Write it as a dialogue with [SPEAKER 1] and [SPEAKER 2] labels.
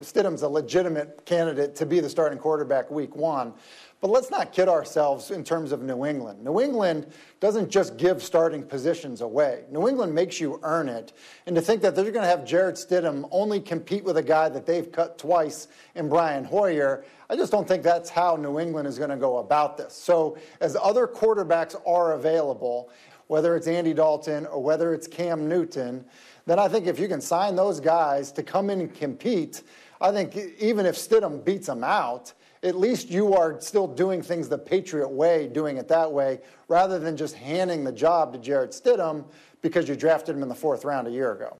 [SPEAKER 1] Stidham's a legitimate candidate to be the starting quarterback week one. But let's not kid ourselves in terms of New England. New England doesn't just give starting positions away. New England makes you earn it. And to think that they're going to have Jarrett Stidham only compete with a guy that they've cut twice in Brian Hoyer, I just don't think that's how New England is going to go about this. So as other quarterbacks are available, whether it's Andy Dalton or whether it's Cam Newton, then I think if you can sign those guys to come in and compete, I think even if Stidham beats them out, at least you are still doing things the Patriot way, doing it that way, rather than just handing the job to Jarrett Stidham because you drafted him in the 4th round a year ago.